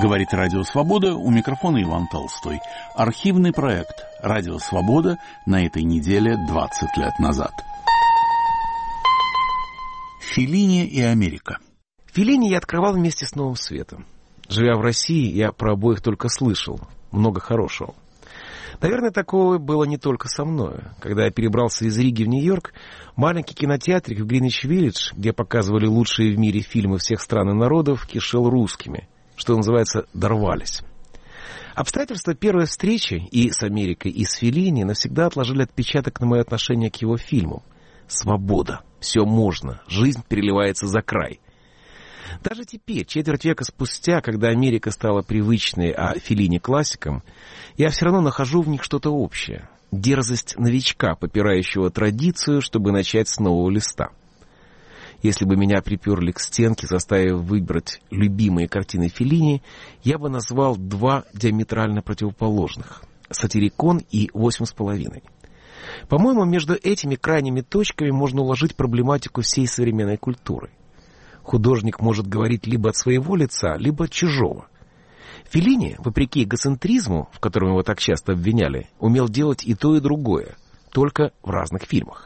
Говорит Радио Свобода, у микрофона Иван Толстой. Архивный проект Радио Свобода на этой неделе 20 лет назад. Феллини и Америка. Феллини я открывал вместе с «Новым светом». Живя в России, я про обоих только слышал. Много хорошего. Наверное, такого было не только со мною. Когда я перебрался из Риги в Нью-Йорк, маленький кинотеатрик в Гринвич-Виллидж, где показывали лучшие в мире фильмы всех стран и народов, кишел русскими. Что называется, дорвались. Обстоятельства первой встречи и с Америкой, и с Феллини навсегда отложили отпечаток на мое отношение к его фильму. Свобода. Все можно. Жизнь переливается за край. Даже теперь, четверть века спустя, когда Америка стала привычной, а Феллини классиком, я все равно нахожу в них что-то общее. Дерзость новичка, попирающего традицию, чтобы начать с нового листа. Если бы меня приперли к стенке, заставив выбрать любимые картины Феллини, я бы назвал два диаметрально противоположных — «Сатирикон» и «8,5». По-моему, между этими крайними точками можно уложить проблематику всей современной культуры. Художник может говорить либо от своего лица, либо от чужого. Феллини, вопреки эгоцентризму, в котором его так часто обвиняли, умел делать и то, и другое, только в разных фильмах.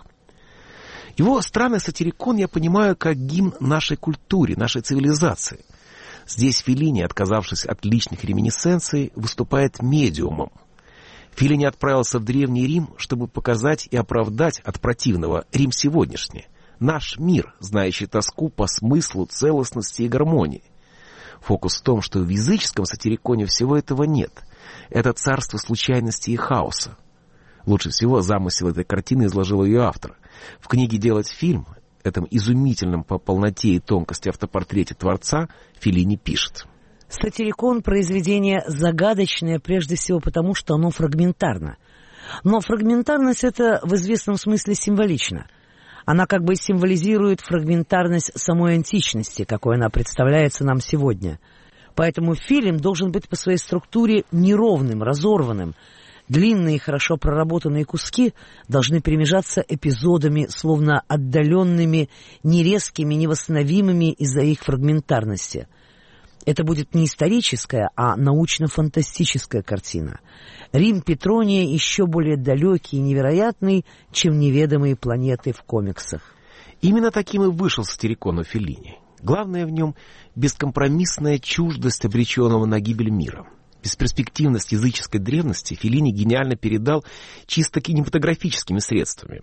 Его странный сатирикон я понимаю как гимн нашей культуре, нашей цивилизации. Здесь Феллини, отказавшись от личных реминисценций, выступает медиумом. Феллини отправился в Древний Рим, чтобы показать и оправдать от противного Рим сегодняшний. Наш мир, знающий тоску по смыслу, целостности и гармонии. Фокус в том, что в языческом сатириконе всего этого нет. Это царство случайности и хаоса. Лучше всего замысел этой картины изложил ее автор. В книге «Делать фильм», этом изумительном по полноте и тонкости автопортрете творца, Феллини пишет. Сатирикон — произведение загадочное прежде всего потому, что оно фрагментарно. Но фрагментарность эта в известном смысле символична. Она как бы символизирует фрагментарность самой античности, какой она представляется нам сегодня. Поэтому фильм должен быть по своей структуре неровным, разорванным. Длинные, хорошо проработанные куски должны перемежаться эпизодами, словно отдаленными, нерезкими, невосстановимыми из-за их фрагментарности. Это будет не историческая, а научно-фантастическая картина. Рим Петрония еще более далекий и невероятный, чем неведомые планеты в комиксах. Именно таким и вышел сатирикон у Феллини. Главное в нем — бескомпромиссная чуждость обреченного на гибель мира. Бесперспективность языческой древности Феллини гениально передал чисто кинематографическими средствами.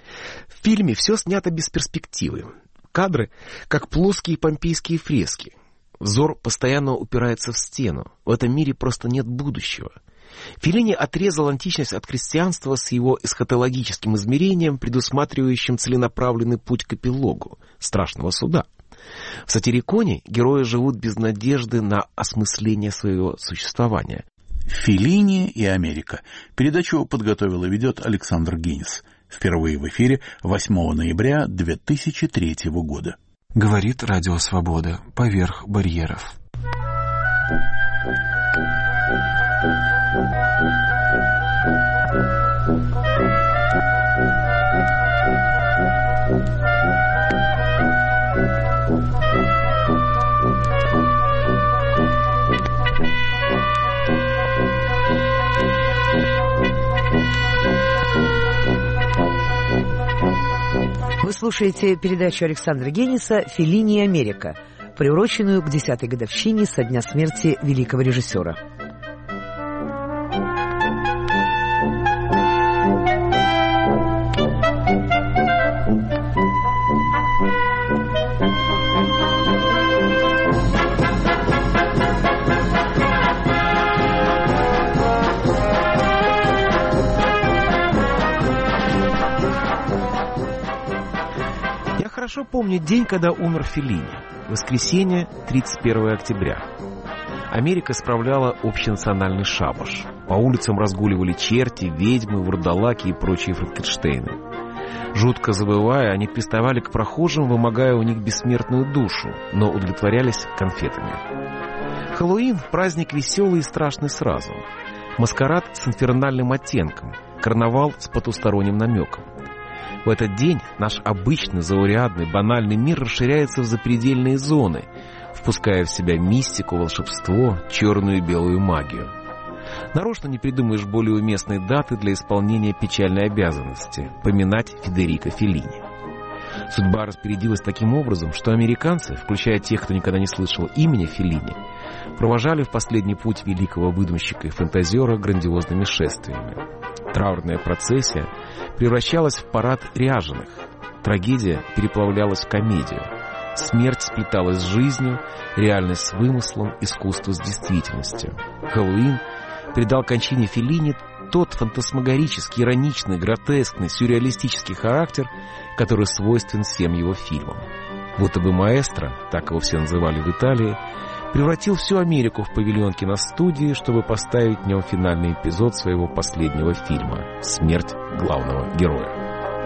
В фильме все снято без перспективы. Кадры как плоские помпейские фрески. Взор постоянно упирается в стену. В этом мире просто нет будущего. Феллини отрезал античность от христианства с его эсхатологическим измерением, предусматривающим целенаправленный путь к эпилогу — страшного суда. В сатириконе герои живут без надежды на осмысление своего существования. Феллини и Америка. Передачу подготовил и ведет Александр Генис. Впервые в эфире 8 ноября 2003 года. Говорит Радио Свобода. Поверх барьеров. Вы слушаете передачу Александра Гениса «Феллини и Америка», приуроченную к 10-й годовщине со дня смерти великого режиссера. Хорошо помню день, когда умер Феллини. Воскресенье, 31 октября. Америка справляла общенациональный шабаш. По улицам разгуливали черти, ведьмы, вурдалаки и прочие Франкенштейны. Жутко завывая, они приставали к прохожим, вымогая у них бессмертную душу, но удовлетворялись конфетами. Хэллоуин — праздник веселый и страшный сразу. Маскарад с инфернальным оттенком, карнавал с потусторонним намеком. В этот день наш обычный, заурядный, банальный мир расширяется в запредельные зоны. впуская в себя мистику, волшебство, черную и белую магию. Нарочно не придумаешь более уместной даты для исполнения печальной обязанности – поминать Федерико Феллини. Судьба распорядилась таким образом, что американцы, включая тех, кто никогда не слышал имени Феллини, провожали в последний путь великого выдумщика и фантазера грандиозными шествиями. Траурная процессия превращалась в парад ряженых. Трагедия переплавлялась в комедию. Смерть сплеталась с жизнью, реальность с вымыслом, искусство с действительностью. Хэллоуин придал кончине Феллини тот фантасмагорический, ироничный, гротескный, сюрреалистический характер, который свойствен всем его фильмам. Будто бы маэстро, так его все называли в Италии, превратил всю Америку в павильон киностудии, чтобы поставить в нем финальный эпизод своего последнего фильма «Смерть главного героя».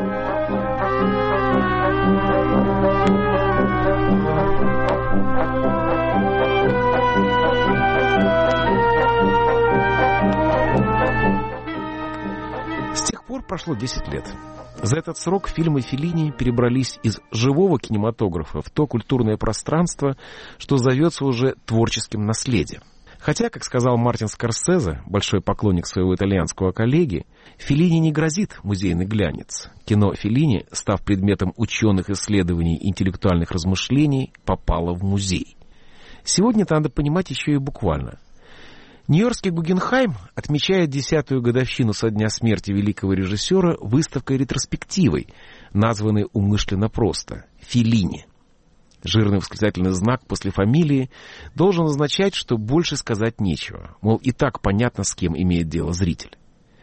С тех пор прошло 10 лет. За этот срок фильмы Феллини перебрались из живого кинематографа в то культурное пространство, что зовется уже творческим наследием. Хотя, как сказал Мартин Скорсезе, большой поклонник своего итальянского коллеги, Феллини не грозит музейный глянец. Кино Феллини, став предметом ученых исследований и интеллектуальных размышлений, попало в музей. Сегодня это надо понимать еще и буквально. Нью-Йоркский Гугенхайм отмечает 10-ю годовщину со дня смерти великого режиссера выставкой-ретроспективой, названной умышленно просто «Феллини». Жирный восклицательный знак после фамилии должен означать, что больше сказать нечего, мол, и так понятно, с кем имеет дело зритель.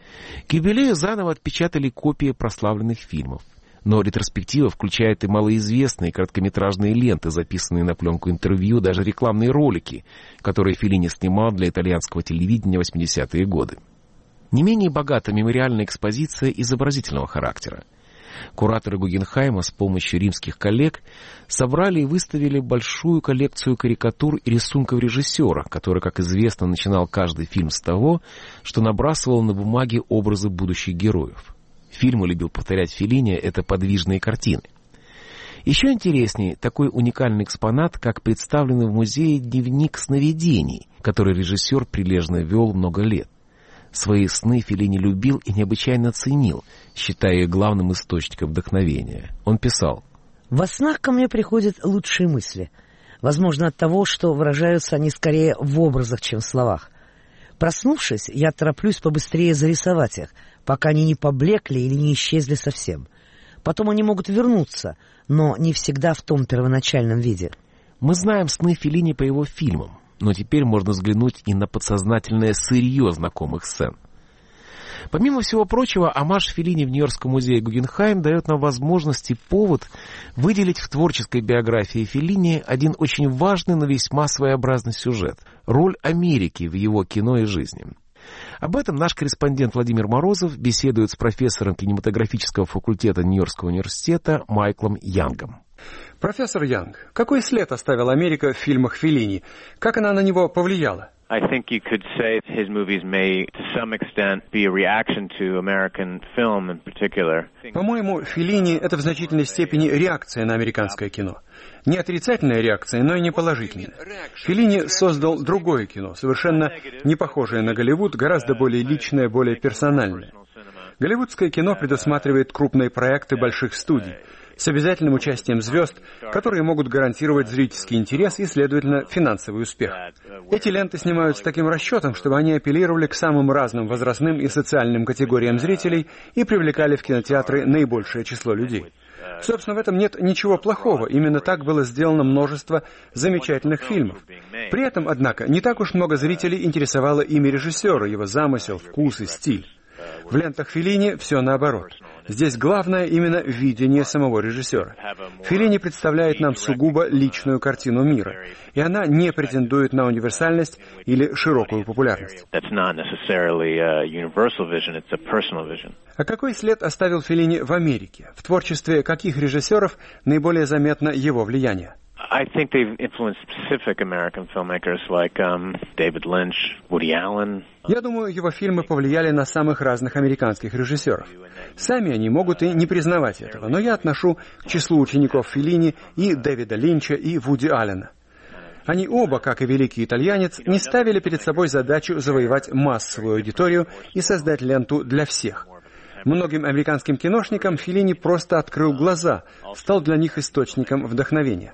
К юбилею заново отпечатали копии прославленных фильмов. Но ретроспектива включает и малоизвестные короткометражные ленты, записанные на пленку интервью, даже рекламные ролики, которые Феллини снимал для итальянского телевидения в 80-е годы. Не менее богата мемориальная экспозиция изобразительного характера. Кураторы Гугенхайма с помощью римских коллег собрали и выставили большую коллекцию карикатур и рисунков режиссера, который, как известно, начинал каждый фильм с того, что набрасывал на бумаге образы будущих героев. Фильмы любил повторять Феллини — это подвижные картины. Еще интереснее такой уникальный экспонат, как представленный в музее дневник сновидений, который режиссер прилежно вел много лет. Свои сны Феллини любил и необычайно ценил, считая их главным источником вдохновения. Он писал: «Во снах ко мне приходят лучшие мысли. Возможно, от того, что выражаются они скорее в образах, чем в словах. Проснувшись, я тороплюсь побыстрее зарисовать их, пока они не поблекли или не исчезли совсем. Потом они могут вернуться, но не всегда в том первоначальном виде». Мы знаем сны Феллини по его фильмам, но теперь можно взглянуть и на подсознательное сырье знакомых сцен. Помимо всего прочего, омаж Феллини в Нью-Йоркском музее Гугенхайм дает нам возможность и повод выделить в творческой биографии Феллини один очень важный, но весьма своеобразный сюжет — роль Америки в его кино и жизни. Об этом наш корреспондент Владимир Морозов беседует с профессором кинематографического факультета Нью-Йоркского университета Майклом Янгом. Профессор Янг, какой след оставила Америка в фильмах Феллини? Как она на него повлияла? I think you could say his movies may, to some extent, be a reaction to American film in particular. По-моему, Феллини — это в значительной степени реакция на американское кино. Не отрицательная реакция, но и не положительная. Феллини создал другое кино, совершенно не похожее на Голливуд, гораздо более личное, более персональное. Голливудское кино предусматривает крупные проекты больших студий с обязательным участием звезд, которые могут гарантировать зрительский интерес и, следовательно, финансовый успех. Эти ленты снимают с таким расчетом, чтобы они апеллировали к самым разным возрастным и социальным категориям зрителей и привлекали в кинотеатры наибольшее число людей. Собственно, в этом нет ничего плохого, именно так было сделано множество замечательных фильмов. При этом, однако, не так уж много зрителей интересовало имя режиссера, его замысел, вкус и стиль. В лентах Феллини все наоборот. Здесь главное именно видение самого режиссера. Феллини представляет нам сугубо личную картину мира, и она не претендует на универсальность или широкую популярность. А какой след оставил Феллини в Америке? В творчестве каких режиссеров наиболее заметно его влияние? I think they've influenced specific American filmmakers like David Lynch, Woody Allen. Я думаю, его фильмы повлияли на самых разных американских режиссеров. Сами они могут и не признавать этого, но я отношу к числу учеников Феллини и Дэвида Линча, и Вуди Аллена. Они оба, как и великий итальянец, не ставили перед собой задачу завоевать массовую аудиторию и создать ленту для всех. Многим американским киношникам Феллини просто открыл глаза, стал для них источником вдохновения.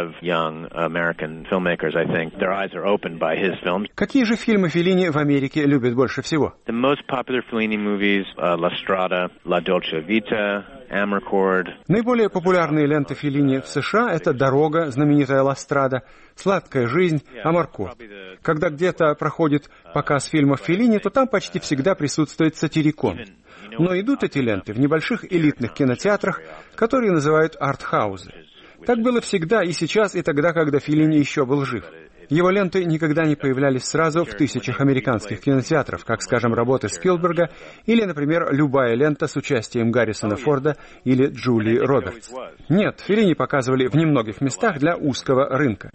Какие же фильмы Феллини в Америке любят больше всего? Наиболее популярные ленты Феллини в США — это «Дорога», знаменитая «Ла Страда», «Сладкая жизнь», «Амаркорд». Когда где-то проходит показ фильмов Феллини, то там почти всегда присутствует сатирикон. Но идут эти ленты в небольших элитных кинотеатрах, которые называют арт-хаузы. Так было всегда и сейчас, и тогда, когда Феллини еще был жив. Его ленты никогда не появлялись сразу в тысячах американских кинотеатров, как, скажем, работы Спилберга или, например, любая лента с участием Гаррисона Форда или Джулии Робертс. Нет, Феллини показывали в немногих местах для узкого рынка.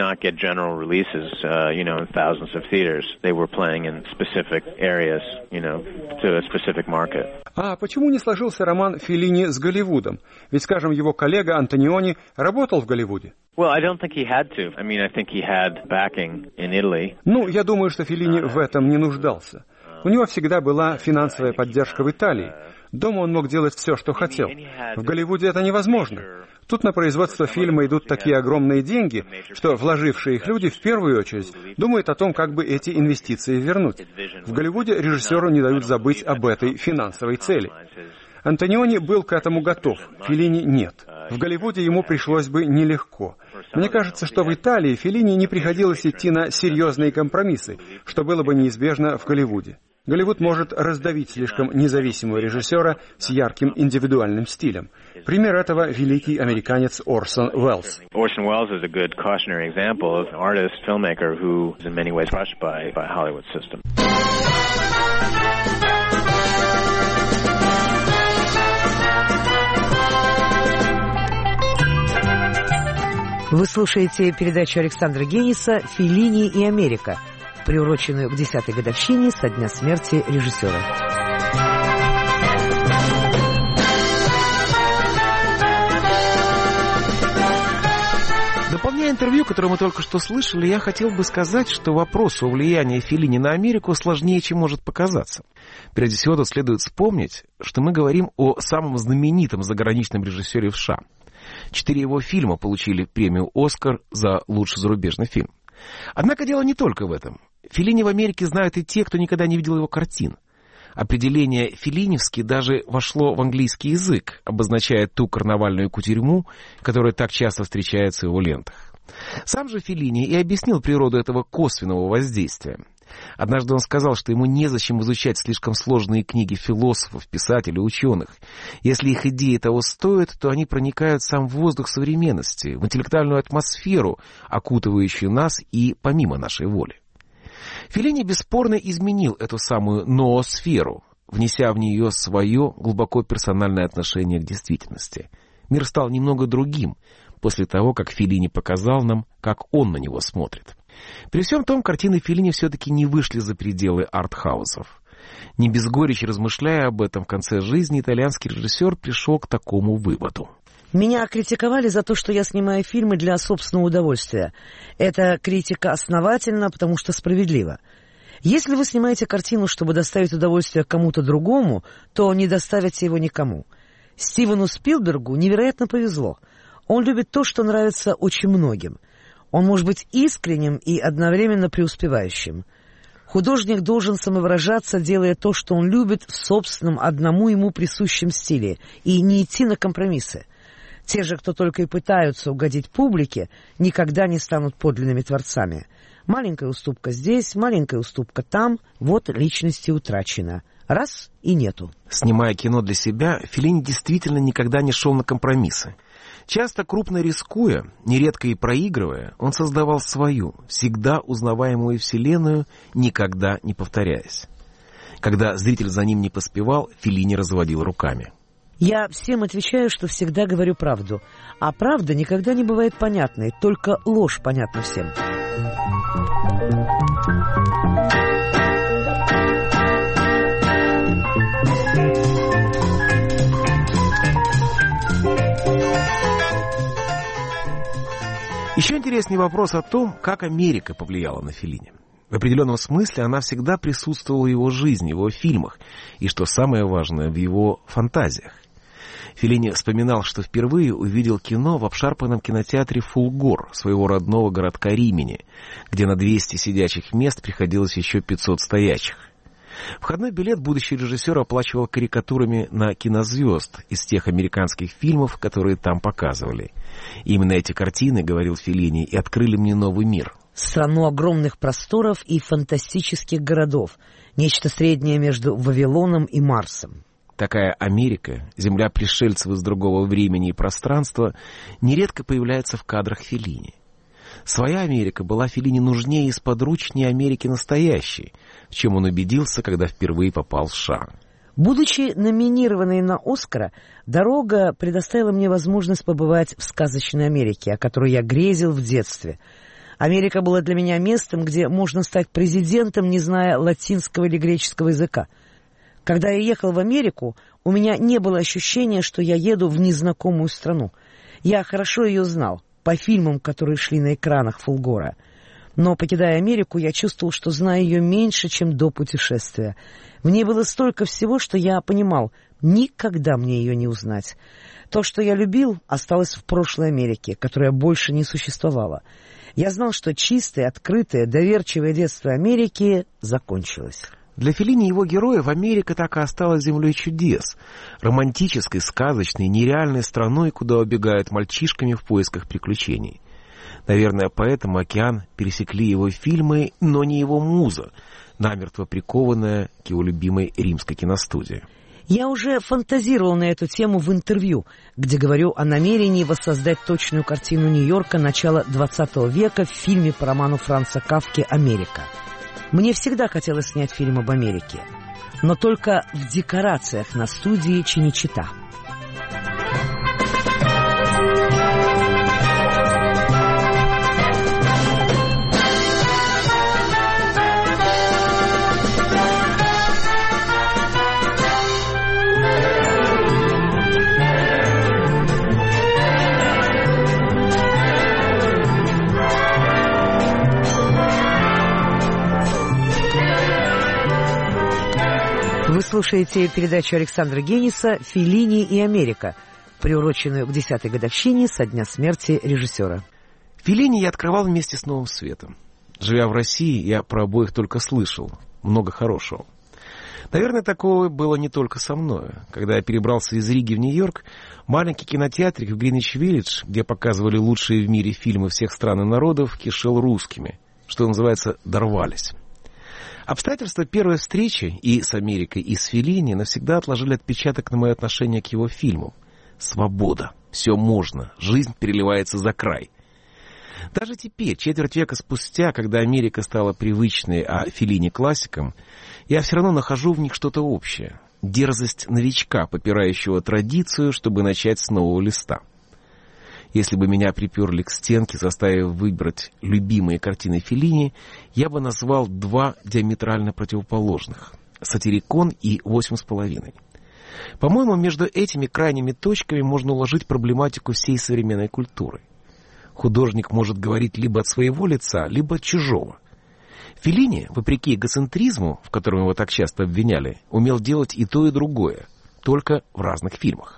А почему не сложился роман Феллини с Голливудом? Ведь, скажем, его коллега Антониони работал в Голливуде. Well, I don't think he had to. I mean, I think he had backing in Italy. Ну, я думаю, что Феллини в этом не нуждался. У него всегда была финансовая поддержка в Италии. Дома он мог делать все, что хотел. В Голливуде это невозможно. Тут на производство фильма идут такие огромные деньги, что вложившие их люди в первую очередь думают о том, как бы эти инвестиции вернуть. В Голливуде режиссеру не дают забыть об этой финансовой цели. Антониони был к этому готов, Феллини нет. В Голливуде ему пришлось бы нелегко. Мне кажется, что в Италии Феллини не приходилось идти на серьезные компромиссы, что было бы неизбежно в Голливуде. Голливуд может раздавить слишком независимого режиссера с ярким индивидуальным стилем. Пример этого — великий американец Орсон Уэллс. Orson Welles is a good cautionary example of an artist, filmmaker who is in many ways crushed by Hollywood system. Вы слушаете передачу Александра Гениса «Феллини и Америка», приуроченную к 10-й годовщине со дня смерти режиссера. Дополняя интервью, которое мы только что слышали, я хотел бы сказать, что вопрос о влиянии Феллини на Америку сложнее, чем может показаться. Прежде всего, тут следует вспомнить, что мы говорим о самом знаменитом заграничном режиссере в США. 4 его фильма получили премию «Оскар» за лучший зарубежный фильм. Однако дело не только в этом. Феллини в Америке знают и те, кто никогда не видел его картин. Определение «феллиневский» даже вошло в английский язык, обозначая ту карнавальную кутерьму, которая так часто встречается в его лентах. Сам же Феллини и объяснил природу этого косвенного воздействия. Однажды он сказал, что ему незачем изучать слишком сложные книги философов, писателей, ученых. Если их идеи того стоят, то они проникают в сам воздух современности, в интеллектуальную атмосферу, окутывающую нас и помимо нашей воли. Феллини бесспорно изменил эту самую ноосферу, внеся в нее свое глубоко персональное отношение к действительности. Мир стал немного другим после того, как Феллини показал нам, как он на него смотрит. При всем том, картины Феллини все-таки не вышли за пределы артхаусов. Не без горечи размышляя об этом, в конце жизни итальянский режиссер пришел к такому выводу. Меня критиковали за то, что я снимаю фильмы для собственного удовольствия. Эта критика основательна, потому что справедлива. Если вы снимаете картину, чтобы доставить удовольствие кому-то другому, то не доставите его никому. Стивену Спилбергу невероятно повезло. Он любит то, что нравится очень многим. Он может быть искренним и одновременно преуспевающим. Художник должен самовыражаться, делая то, что он любит, в собственном, одному ему присущем стиле, и не идти на компромиссы. Те же, кто только и пытаются угодить публике, никогда не станут подлинными творцами. Маленькая уступка здесь, маленькая уступка там, вот личности утрачена. Раз — и нету. Снимая кино для себя, Феллини действительно никогда не шел на компромиссы. Часто крупно рискуя, нередко и проигрывая, он создавал свою, всегда узнаваемую вселенную, никогда не повторяясь. Когда зритель за ним не поспевал, Феллини разводил руками. Я всем отвечаю, что всегда говорю правду. А правда никогда не бывает понятной, только ложь понятна всем. Еще интереснее вопрос о том, как Америка повлияла на Феллини. В определенном смысле она всегда присутствовала в его жизни, в его фильмах, и, что самое важное, в его фантазиях. Феллини вспоминал, что впервые увидел кино в обшарпанном кинотеатре «Фулгор» своего родного городка Римини, где на 200 сидячих мест приходилось еще 500 стоячих. Входной билет будущий режиссер оплачивал карикатурами на кинозвезд из тех американских фильмов, которые там показывали. Именно эти картины, говорил Феллини, и открыли мне новый мир. Страну огромных просторов и фантастических городов. Нечто среднее между Вавилоном и Марсом. Такая Америка, земля пришельцев из другого времени и пространства, нередко появляется в кадрах Феллини. Своя Америка была Феллини нужнее и сподручнее Америки настоящей, в чем он убедился, когда впервые попал в США. Будучи номинированной на «Оскара», «Дорога» предоставила мне возможность побывать в сказочной Америке, о которой я грезил в детстве. Америка была для меня местом, где можно стать президентом, не зная латинского или греческого языка. Когда я ехал в Америку, у меня не было ощущения, что я еду в незнакомую страну. Я хорошо ее знал по фильмам, которые шли на экранах Фулгора. Но, покидая Америку, я чувствовал, что знаю ее меньше, чем до путешествия. В ней было столько всего, что я понимал, никогда мне ее не узнать. То, что я любил, осталось в прошлой Америке, которая больше не существовала. Я знал, что чистое, открытое, доверчивое детство Америки закончилось. Для Феллини и его героев Америка так и осталась землей чудес, романтической, сказочной, нереальной страной, куда убегают мальчишками в поисках приключений. Наверное, поэтому океан пересекли его фильмы, но не его муза, намертво прикованная к его любимой римской киностудии. Я уже фантазировал на эту тему в интервью, где говорю о намерении воссоздать точную картину Нью-Йорка начала XX века в фильме по роману Франца Кафки «Америка». Мне всегда хотелось снять фильм об Америке, но только в декорациях на студии Чиничита. Вы слушаете передачу Александра Гениса «Феллини и Америка», приуроченную к 10-й годовщине со дня смерти режиссера. Феллини я открывал вместе с «Новым светом». Живя в России, я про обоих только слышал. Много хорошего. Наверное, такое было не только со мной. Когда я перебрался из Риги в Нью-Йорк, маленький кинотеатрик в Гринвич-Виллидж, где показывали лучшие в мире фильмы всех стран и народов, кишел русскими, что называется, дорвались. Обстоятельства первой встречи и с Америкой, и с Феллини навсегда отложили отпечаток на мое отношение к его фильму. Свобода. Все можно. Жизнь переливается за край. Даже теперь, четверть века спустя, когда Америка стала привычной, а Феллини классиком, я все равно нахожу в них что-то общее. Дерзость новичка, попирающего традицию, чтобы начать с нового листа. Если бы меня приперли к стенке, заставив выбрать любимые картины Феллини, я бы назвал два диаметрально противоположных — «Сатирикон» и «8,5». По-моему, между этими крайними точками можно уложить проблематику всей современной культуры. Художник может говорить либо от своего лица, либо от чужого. Феллини, вопреки эгоцентризму, в котором его так часто обвиняли, умел делать и то, и другое, только в разных фильмах.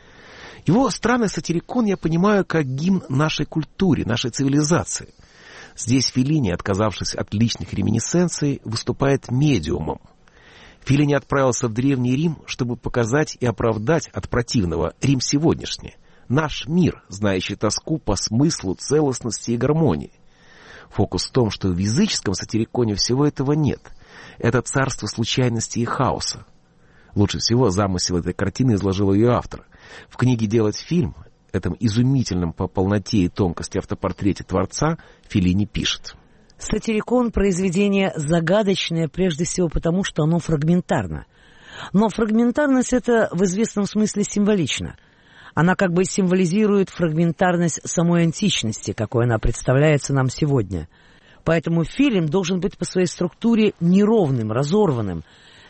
Его странный сатирикон я понимаю как гимн нашей культуре, нашей цивилизации. Здесь Феллини, отказавшись от личных реминисценций, выступает медиумом. Феллини отправился в Древний Рим, чтобы показать и оправдать от противного Рим сегодняшний, наш мир, знающий тоску по смыслу, целостности и гармонии. Фокус в том, что в языческом сатириконе всего этого нет. Это царство случайности и хаоса. Лучше всего замысел этой картины изложил ее автор. В книге «Делать фильм», этом изумительном по полноте и тонкости автопортрете творца, Феллини пишет: «Сатирикон» — произведение загадочное прежде всего потому, что оно фрагментарно. Но фрагментарность эта в известном смысле символична. Она как бы символизирует фрагментарность самой античности, какой она представляется нам сегодня. Поэтому фильм должен быть по своей структуре неровным, разорванным.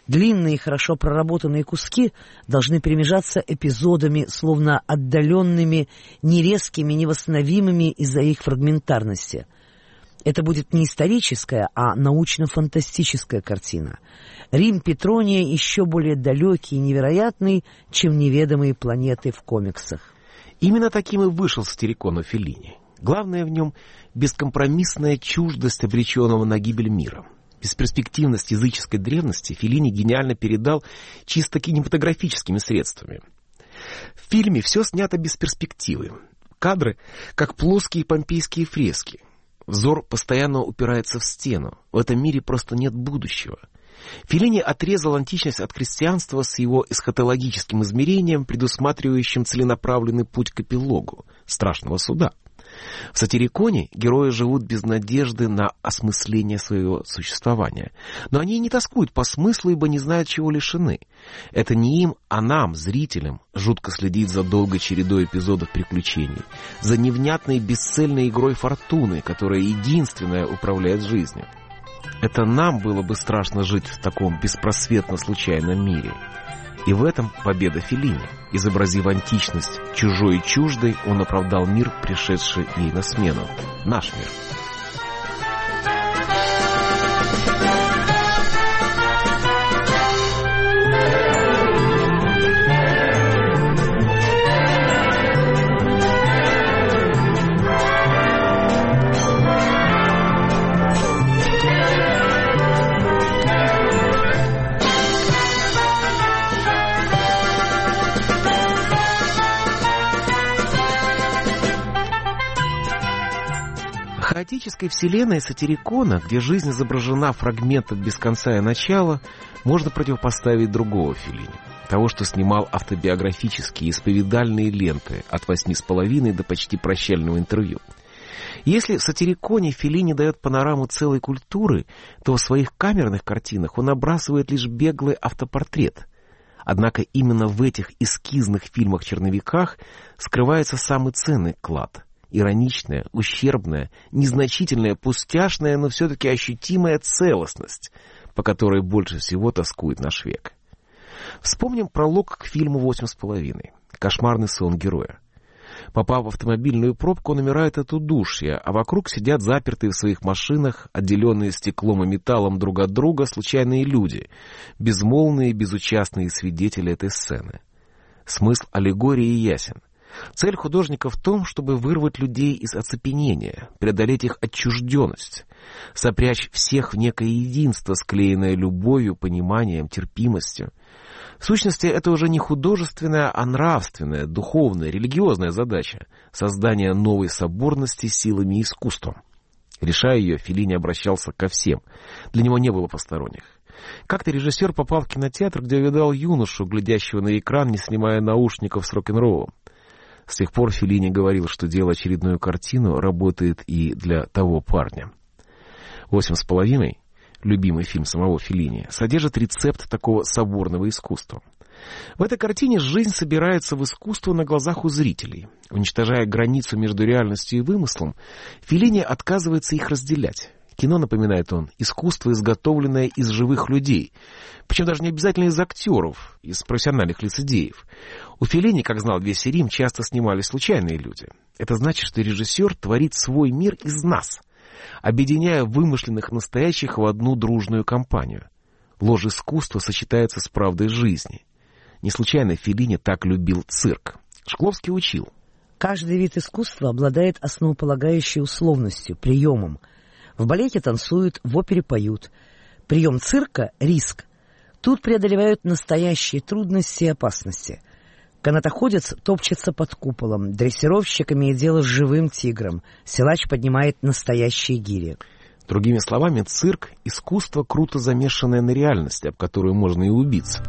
Длинные и хорошо проработанные куски должны перемежаться эпизодами, словно отдаленными, не резкими, невосстановимыми из-за их фрагментарности. Это будет не историческая, а научно-фантастическая картина. Рим Петрония еще более далекий и невероятный, чем неведомые планеты в комиксах. Именно таким и вышел Сатирикон у Феллини. Главное в нем — бескомпромиссная чуждость обреченного на гибель мира. Бесперспективность языческой древности Феллини гениально передал чисто кинематографическими средствами. В фильме все снято без перспективы. Кадры как плоские помпейские фрески. Взор постоянно упирается в стену. В этом мире просто нет будущего. Феллини отрезал античность от христианства с его эсхатологическим измерением, предусматривающим целенаправленный путь к эпилогу — страшного суда. В Сатириконе герои живут без надежды на осмысление своего существования. Но они не тоскуют по смыслу, ибо не знают, чего лишены. Это не им, а нам, зрителям, жутко следить за долгой чередой эпизодов приключений, за невнятной бесцельной игрой фортуны, которая единственная управляет жизнью. Это нам было бы страшно жить в таком беспросветно случайном мире. И в этом победа Феллини. Изобразив античность чужой и чуждой, он оправдал мир, пришедший ей на смену. Наш мир. Хаотической вселенной Сатирикона, где жизнь изображена фрагментом без конца и начала, можно противопоставить другого Феллини. Того, что снимал автобиографические исповедальные ленты от 8,5 до почти прощального интервью. Если в Сатириконе Феллини дает панораму целой культуры, то в своих камерных картинах он набрасывает лишь беглый автопортрет. Однако именно в этих эскизных фильмах-черновиках скрывается самый ценный клад. Ироничная, ущербная, незначительная, пустяшная, но все-таки ощутимая целостность, по которой больше всего тоскует наш век. Вспомним пролог к фильму «8,5». Кошмарный сон героя. Попав в автомобильную пробку, он умирает от удушья, а вокруг сидят запертые в своих машинах, отделенные стеклом и металлом друг от друга, случайные люди, безмолвные, безучастные свидетели этой сцены. Смысл аллегории ясен. Цель художника в том, чтобы вырвать людей из оцепенения, преодолеть их отчужденность, сопрячь всех в некое единство, склеенное любовью, пониманием, терпимостью. В сущности, это уже не художественная, а нравственная, духовная, религиозная задача — создание новой соборности силами и искусством. Решая ее, Феллини обращался ко всем. Для него не было посторонних. Как-то режиссер попал в кинотеатр, где увидал юношу, глядящего на экран, не снимая наушников с рок-н-роллом. С тех пор Феллини говорил, что делая очередную картину работает и для того парня. «8,5», любимый фильм самого Феллини, содержит рецепт такого соборного искусства. В этой картине жизнь собирается в искусство на глазах у зрителей. Уничтожая границу между реальностью и вымыслом, Феллини отказывается их разделять. Кино, напоминает он, искусство, изготовленное из живых людей. Причем даже не обязательно из актеров, из профессиональных лицедеев. У Феллини, как знал весь Рим, часто снимали случайные люди. Это значит, что режиссер творит свой мир из нас, объединяя вымышленных настоящих в одну дружную компанию. Ложь искусства сочетается с правдой жизни. Не случайно Феллини так любил цирк. Шкловский учил. Каждый вид искусства обладает основополагающей условностью, приемом. В балете танцуют, в опере поют. Прием цирка — риск. Тут преодолевают настоящие трудности и опасности. Канатоходец топчется под куполом, дрессировщик имеет дело с живым тигром, силач поднимает настоящие гири. Другими словами, цирк — искусство, круто замешанное на реальности, об которую можно и убиться.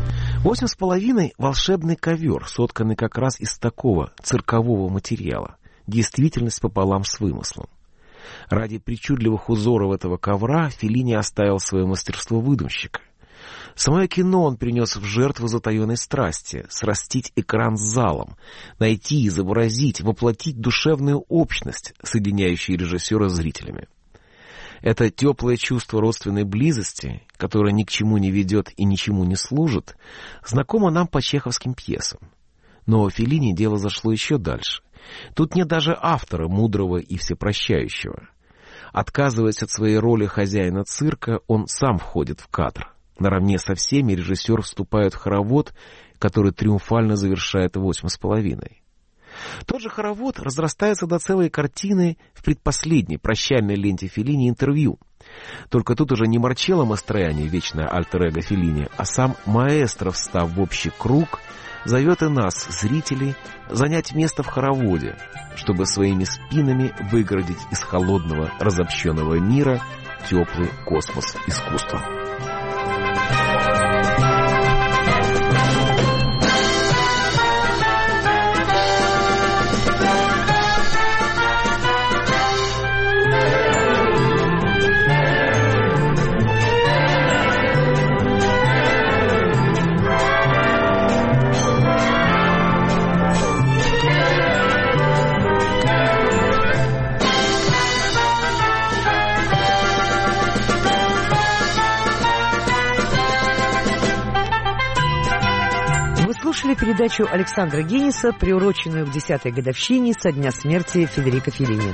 8,5 — волшебный ковер, сотканный как раз из такого циркового материала. Действительность пополам с вымыслом. Ради причудливых узоров этого ковра Феллини оставил свое мастерство выдумщика. Самое кино он принес в жертву затаенной страсти — срастить экран с залом, найти, изобразить, воплотить душевную общность, соединяющую режиссера с зрителями. Это теплое чувство родственной близости, которое ни к чему не ведет и ничему не служит, знакомо нам по чеховским пьесам. Но Феллини дело зашло еще дальше. Тут нет даже автора, мудрого и всепрощающего. Отказываясь от своей роли хозяина цирка, он сам входит в кадр. Наравне со всеми режиссер вступает в хоровод, который триумфально завершает 8,5. Тот же хоровод разрастается до целой картины в предпоследней прощальной ленте Феллини «Интервью». Только тут уже не Марчелло Мастроянни, вечное альтер-эго Феллини, а сам маэстро, встав в общий круг, зовет и нас, зрителей, занять место в хороводе, чтобы своими спинами выгородить из холодного, разобщенного мира теплый космос искусства. Слушали передачу Александра Генниса, приуроченную к 10-й годовщине со дня смерти Федерико Феллини.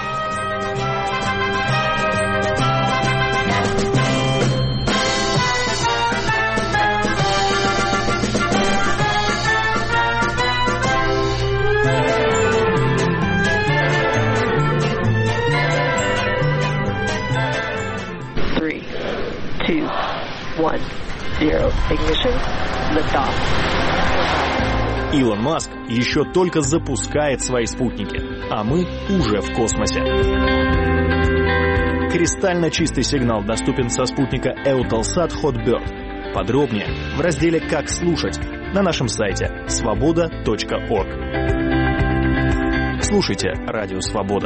Илон Маск еще только запускает свои спутники, а мы уже в космосе. Кристально чистый сигнал доступен со спутника Eutelsat Hotbird. Подробнее в разделе «Как слушать» на нашем сайте svoboda.org. Слушайте Радио Свобода.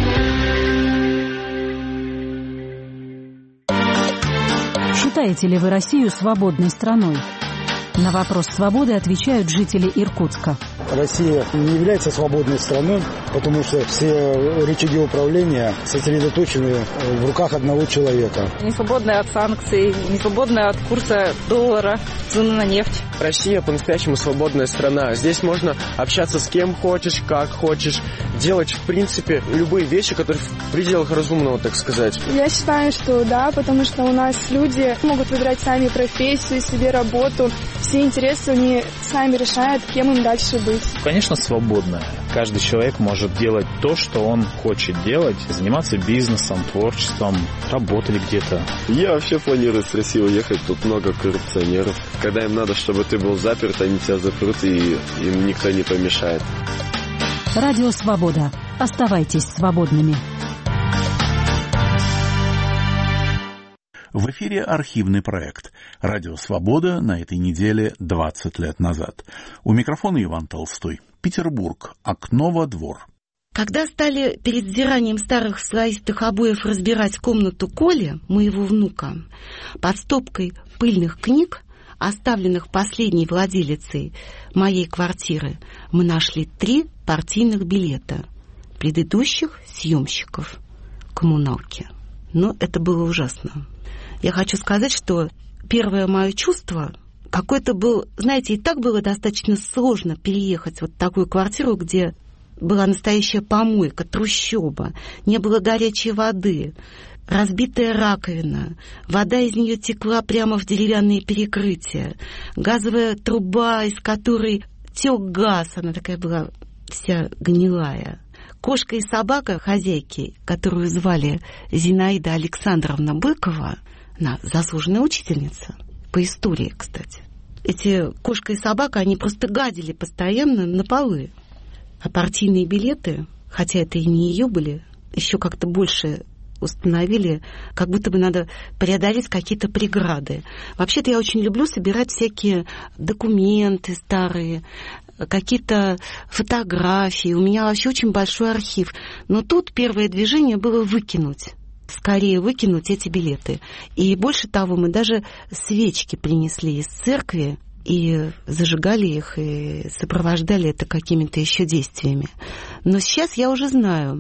Считаете ли вы Россию свободной страной? На вопрос свободы отвечают жители Иркутска. Россия не является свободной страной, потому что все рычаги управления сосредоточены в руках одного человека. Не свободная от санкций, не свободная от курса доллара, цены на нефть. Россия по-настоящему свободная страна. Здесь можно общаться с кем хочешь, как хочешь, делать, в принципе, любые вещи, которые в пределах разумного, так сказать. Я считаю, что да, потому что у нас люди могут выбирать сами профессию, себе работу. Все интересы они сами решают, кем им дальше быть. Конечно, свободная. Каждый человек может делать то, что он хочет делать, заниматься бизнесом, творчеством, работать где-то. Я вообще планирую с России уехать, тут много коррупционеров. Когда им надо, чтобы ты был заперт, они тебя запрут, и им никто не помешает. Радио Свобода. Оставайтесь свободными. В эфире архивный проект «Радио Свобода» на этой неделе 20 лет назад. У микрофона Иван Толстой. Петербург. Окно во двор. Когда стали перед сдиранием старых слоистых обоев разбирать комнату Коли, моего внука, под стопкой пыльных книг, оставленных последней владелицей моей квартиры, мы нашли 3 партийных билета предыдущих съемщиков коммуналки. Но это было ужасно. Я хочу сказать, что первое мое чувство какое-то было, знаете, и так было достаточно сложно переехать вот в такую квартиру, где была настоящая помойка, трущоба, не было горячей воды, разбитая раковина, вода из нее текла прямо в деревянные перекрытия, газовая труба, из которой тек газ, она такая была вся гнилая. Кошка и собака хозяйки, которую звали Зинаида Александровна Быкова, она заслуженная учительница по истории, кстати. Эти кошка и собака, они просто гадили постоянно на полы. А партийные билеты, хотя это и не ее были, еще как-то больше установили, как будто бы надо преодолеть какие-то преграды. Вообще-то я очень люблю собирать всякие документы старые, какие-то фотографии. У меня вообще очень большой архив. Но тут первое движение было выкинуть. Скорее выкинуть эти билеты. И больше того, мы даже свечки принесли из церкви и зажигали их, и сопровождали это какими-то еще действиями. Но сейчас я уже знаю,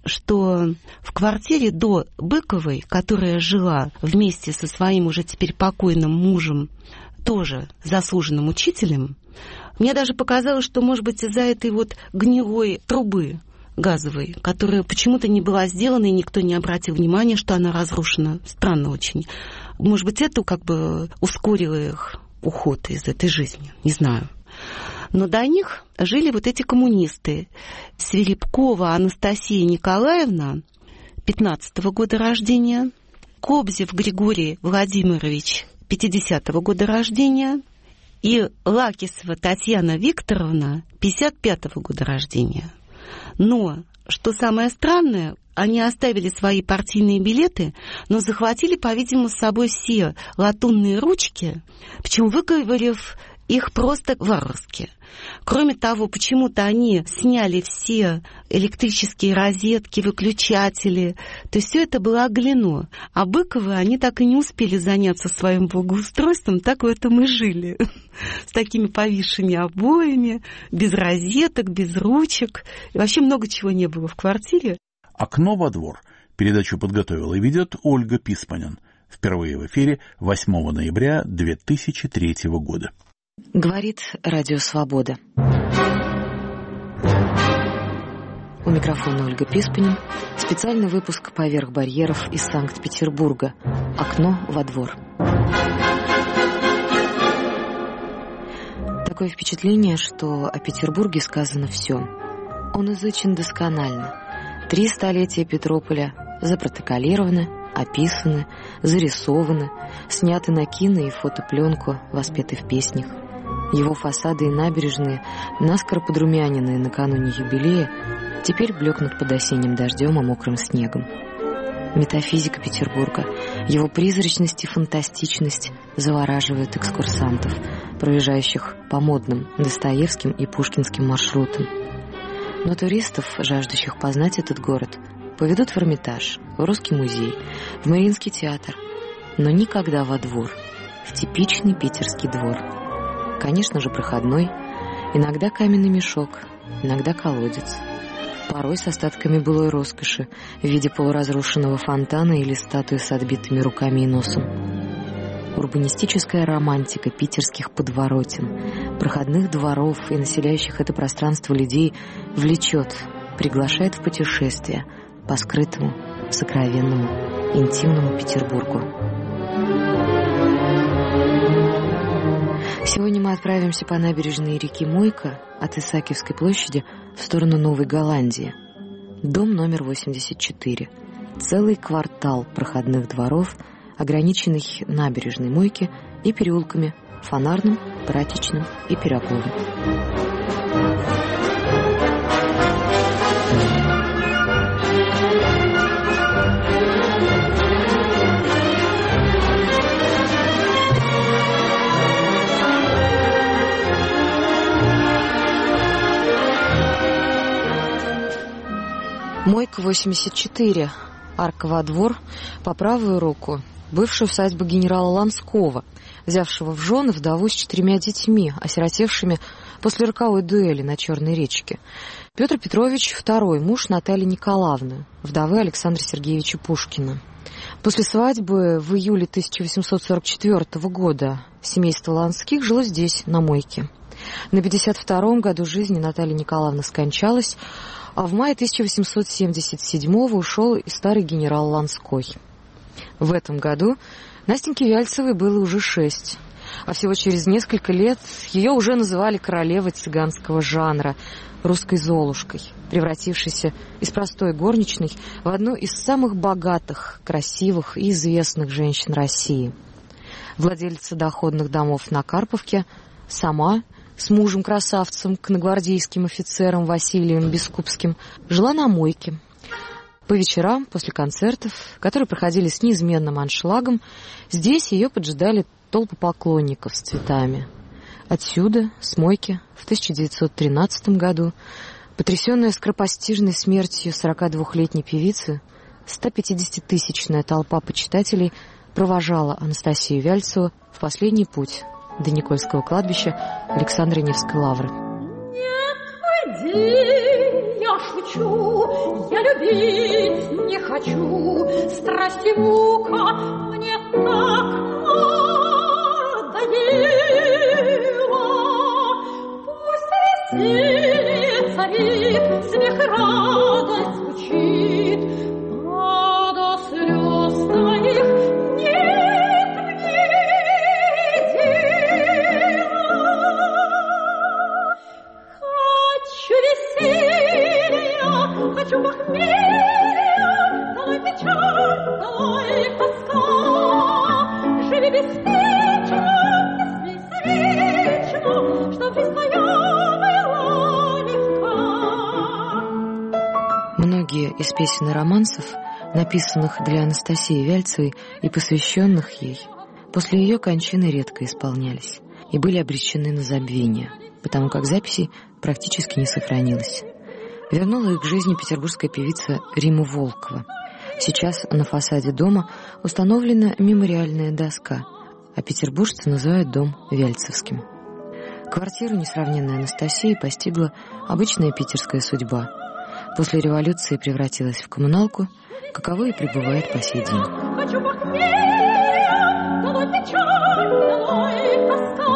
что в квартире до Быковой, которая жила вместе со своим уже теперь покойным мужем, тоже заслуженным учителем, мне даже показалось, что, может быть, из-за этой вот гнилой трубы газовой, которая почему-то не была сделана, и никто не обратил внимания, что она разрушена. Странно очень. Может быть, это как бы ускорило их уход из этой жизни. Не знаю. Но до них жили вот эти коммунисты. Свирепкова Анастасия Николаевна, 15-го года рождения, Кобзев Григорий Владимирович, 50-го года рождения, и Лакисова Татьяна Викторовна, 55-го года рождения. Но, что самое странное, они оставили свои партийные билеты, но захватили, по-видимому, с собой все латунные ручки, причем выковырив их просто варварски. Кроме того, почему-то они сняли все электрические розетки, выключатели. То есть все это было оголено. А Быковы, они так и не успели заняться своим благоустройством, так в этом и жили. С такими повисшими обоями, без розеток, без ручек. И вообще много чего не было в квартире. «Окно во двор». Передачу подготовила и ведет Ольга Писпанин. Впервые в эфире 8 ноября 2003 года. Говорит Радио Свобода. У микрофона Ольга Писпанин. Специальный выпуск «Поверх барьеров» из Санкт-Петербурга. «Окно во двор». Такое впечатление, что о Петербурге сказано все. Он изучен досконально. 3 столетия Петрополя запротоколированы, описаны, зарисованы, сняты на кино и фотопленку, воспеты в песнях. Его фасады и набережные, наскоро подрумяненные накануне юбилея, теперь блекнут под осенним дождем и мокрым снегом. Метафизика Петербурга, его призрачность и фантастичность завораживают экскурсантов, проезжающих по модным Достоевским и Пушкинским маршрутам. Но туристов, жаждущих познать этот город, поведут в Эрмитаж, в Русский музей, в Мариинский театр, но никогда во двор, в типичный питерский двор. Конечно же, проходной, иногда каменный мешок, иногда колодец, порой с остатками былой роскоши в виде полуразрушенного фонтана или статуи с отбитыми руками и носом. Урбанистическая романтика питерских подворотен, проходных дворов и населяющих это пространство людей влечет, приглашает в путешествие по скрытому, сокровенному, интимному Петербургу. Сегодня мы отправимся по набережной реки Мойка от Исаакиевской площади в сторону Новой Голландии. Дом номер 84. Целый квартал проходных дворов, ограниченный набережной Мойки и переулками Фонарным, Прачечным и Пироговым. Мойка 84, арка во двор, по правую руку, бывшая усадьба генерала Ланского, взявшего в жены вдову с 4 детьми, осиротевшими после роковой дуэли на Черной речке. Петр Петрович, второй муж Натальи Николаевны, вдовы Александра Сергеевича Пушкина. После свадьбы в июле 1844 года семейство Ланских жило здесь, на Мойке. На 52-м году жизни Наталья Николаевна скончалась, а в мае 1877-го ушел и старый генерал Ланской. В этом году Настеньке Вяльцевой было уже 6, а всего через несколько лет ее уже называли королевой цыганского жанра, русской Золушкой, превратившейся из простой горничной в одну из самых богатых, красивых и известных женщин России. Владелица доходных домов на Карповке, сама с мужем-красавцем, конногвардейским офицером Василием Бескупским, жила на Мойке. По вечерам, после концертов, которые проходили с неизменным аншлагом, здесь ее поджидали толпы поклонников с цветами. Отсюда, с Мойки, в 1913 году, потрясенная скоропостижной смертью 42-летней певицы, 150-тысячная толпа почитателей провожала Анастасию Вяльцеву в последний путь до Никольского кладбища Александра Невской лавры. Не ходи, я шучу. хочу, я любить не хочу, страсть и мука мне так надоело. Пусть веселье царит, смех и радость звучит, а до слез твоих нет мне дела. Хочу веселья, хочу похмелья, долой печаль, долой тоска. Живи беспечно, не смейся вечно, чтоб жизнь твоя была легка. Многие из песен и романсов, написанных для Анастасии Вяльцевой и посвященных ей, после ее кончины редко исполнялись и были обречены на забвение, потому как записей практически не сохранилось. Вернула их к жизни петербургская певица Рима Волкова. Сейчас на фасаде дома установлена мемориальная доска, а петербуржцы называют дом Вяльцевским. Квартиру несравненной Анастасии постигла обычная питерская судьба. После революции превратилась в коммуналку, каковой и пребывает по сей день. Хочу похмелья, долой печаль, долой тоска.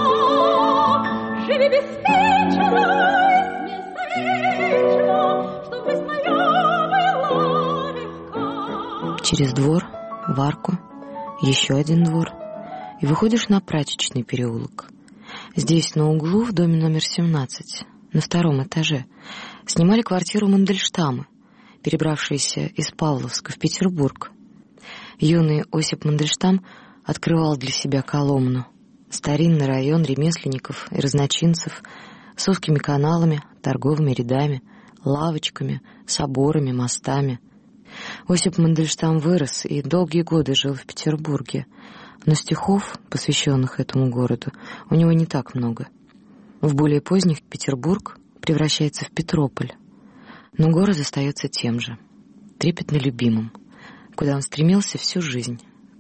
Живи беспечно, смейся вечно, чтоб жизнь моя была легка. Через двор, в арку, еще один двор, и выходишь на Прачечный переулок. Здесь, на углу, в доме номер 17, на 2-м этаже, снимали квартиру Мандельштамы, перебравшиеся из Павловска в Петербург. Юный Осип Мандельштам открывал для себя Коломну, старинный район ремесленников и разночинцев с узкими каналами, торговыми рядами, лавочками, соборами, мостами. Осип Мандельштам вырос и долгие годы жил в Петербурге, но стихов, посвященных этому городу, у него не так много. В более поздних Петербург превращается в Петрополь, но город остается тем же, трепетно любимым, куда он стремился всю жизнь.